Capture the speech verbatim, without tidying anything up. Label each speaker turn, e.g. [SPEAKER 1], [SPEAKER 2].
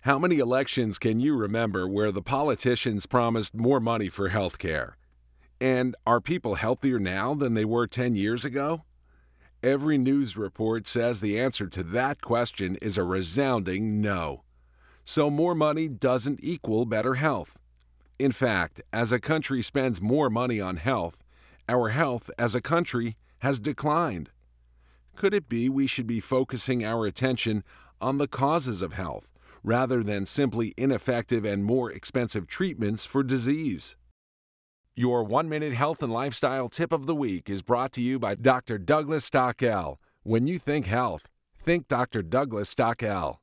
[SPEAKER 1] How many elections can you remember where the politicians promised more money for health care? And are people healthier now than they were ten years ago? Every news report says the answer to that question is a resounding no. So more money doesn't equal better health. In fact, as a country spends more money on health, our health as a country has declined. Could it be we should be focusing our attention on the causes of health rather than simply ineffective and more expensive treatments for disease? Your one-minute health and lifestyle tip of the week is brought to you by Doctor Douglas Stockel. When you think health, think Doctor Douglas Stockel.